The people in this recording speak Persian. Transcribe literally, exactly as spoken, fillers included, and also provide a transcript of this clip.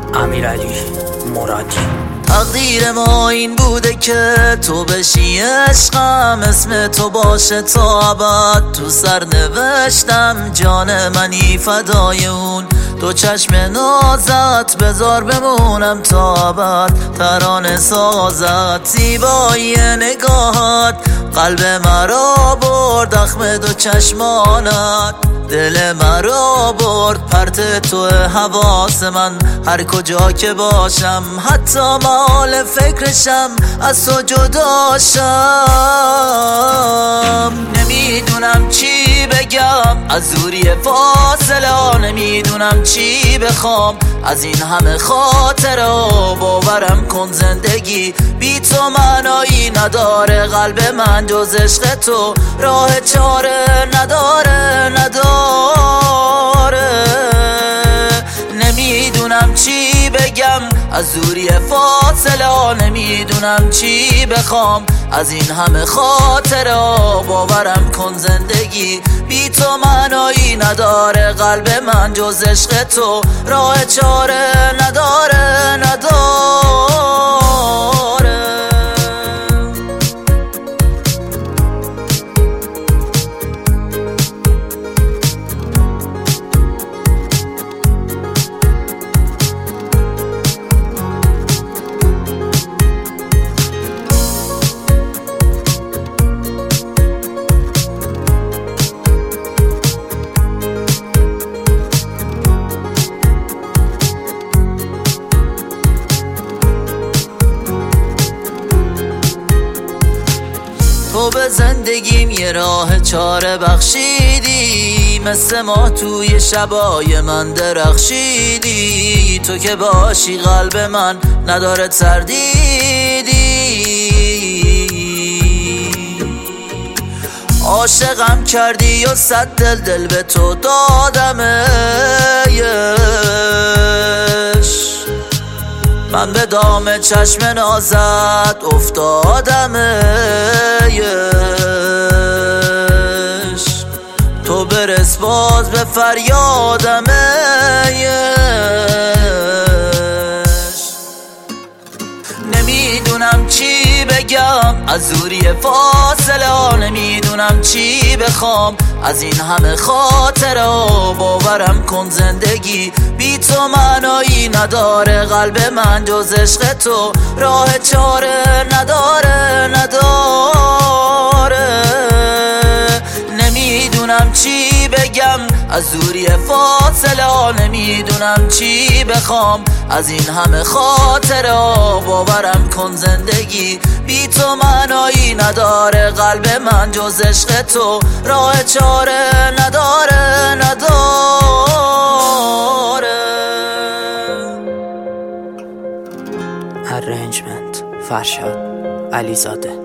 امیرعلی مرادی. تقدیر ما این بوده که تو بشی عشقم، اسم تو باشه تا ابد. تو سر نوشتم جان منی فدای اون، تو چشم نازت بذار بمونم تا ابد. ترانه سازت زیبایی نگاهت، قلب مرا برد اخم دو چشمانت. دل مرا برد پرت تو حواس من، هر کجا که باشم حتی محال فکرشم از تو جداشم. نمیدونم چی بگم از دوری فاصله، نمیدونم چی بخوام از این همه خاطره. باورم کن زندگی بی تو معنایی نداره، قلب من جز عشق تو راه چاره نداره نداره. نمیدونم چی بگم از دوری فاصله، نمیدونم چی بخوام از این همه خاطره. باورم کن زندگی بی تو معنایی نداره، قلب من جز عشق تو راه چاره نداره نداره. تو به زندگیم یه راه چاره بخشیدی، مثل ما توی شبای من درخشیدی. تو که باشی قلب من نداره تردیدی، عاشقم کردی و صد دل دل به تو دادمش. من به دام چشم نازت افتادمش، تو برس باز به فریادمش. نمیدونم چی بگم از دوری فاصله، نمیدونم چی بخوام از این همه خاطره. باورم کن زندگی بی تو معنایی نداره، قلب من جز عشق تو راه چاره نداره نداره. نمیدونم چی بگم از دوری فاصله، نمیدونم چی بخوام از این همه خاطره. باورم کن زندگی بی تو معنایی نداره، قلب من جز عشق تو راه چاره نداره نداره. ارنجمنت فرشاد علیزاده.